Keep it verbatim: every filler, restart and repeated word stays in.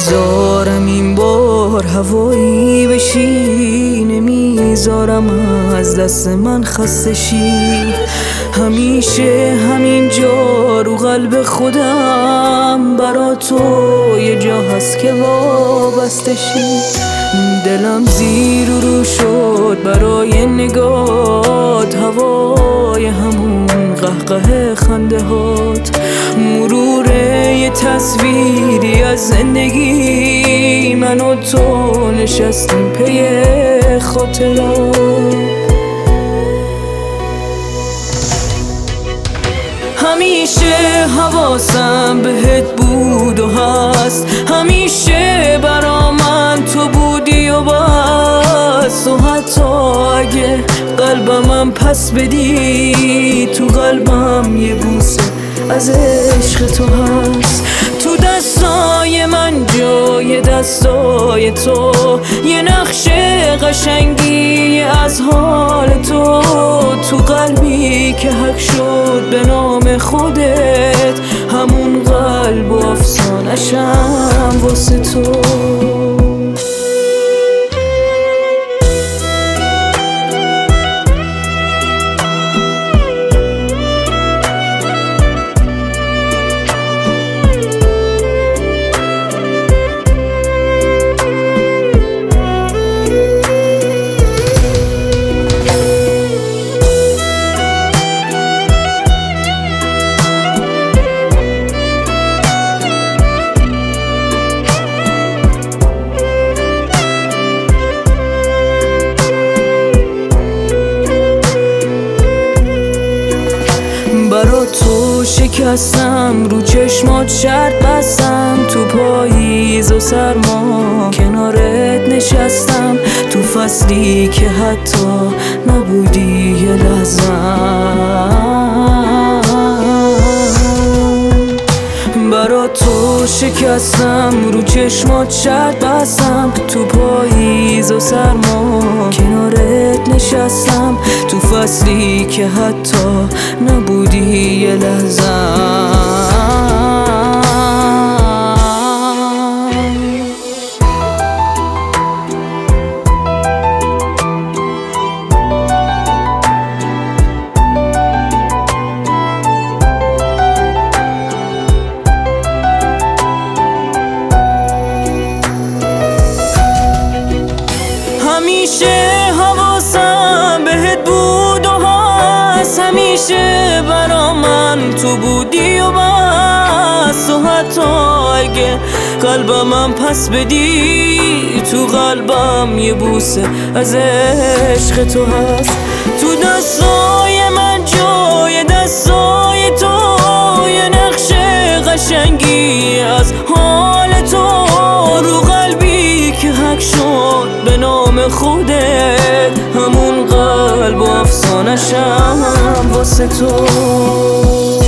نمیذارم این بار هوایی بشی، نمیذارم از دست من خسته شی. همیشه همینجا رو قلب خودم برا تو یه جا هست که وابسته شی. دلم زیر و رو شد برای نگات، هوای همون قهقه خنده هات، مرور یه تصویری از زندگی، من و تو نشستیم پی خاطرات. همیشه حواسم بهت بود و هست، همیشه برا من تو بودی و بس. و حتی اگه قلبمم پس بدی، تو قلبم یه بوسه از عشق تو هست. تو دستای من جای دستای تو، یه نقش قشنگی از حال تو. تو قلبی که حق شد به نام خودت، همون قلب و افسانه‌شم واسه تو. برا تو شکستم، رو چشمات شرط بستم، تو پاییز و سرما کنارت نشستم، تو فصلی که حتی نبودی یه لحظه‌ام. برا تو شکستم، رو چشمات شرط بستم، تو پاییز و سرما کنارت نشستم، تو فصلی که حتی نبودی یه لحظه‌ام. همیشه حواسم بهت بود و هست، همیشه برا من تو بودی و بس. و حتی اگه قلبمم پس بدی، تو قلبم یه بوسه از عشق تو هست. تو دستای من جای دستای تو، یه نقش قشنگی از حال تو. رو قلبی که حق شد به نام خودت، همون قلب و افسانه‌شم واسه تو.